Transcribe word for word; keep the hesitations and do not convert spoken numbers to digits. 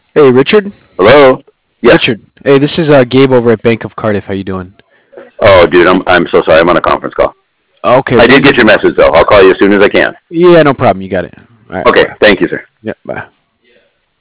Hey, Richard. Hello? Yes. Richard. Hey, this is uh, Gabe over at Bank of Cardiff. How you doing? Oh, dude, I'm I'm so sorry. I'm on a conference call. Okay, I well, did get your you. message though. I'll call you as soon as I can. Yeah, no problem. You got it. All right, Okay. bye. Thank you, sir. Yeah, bye.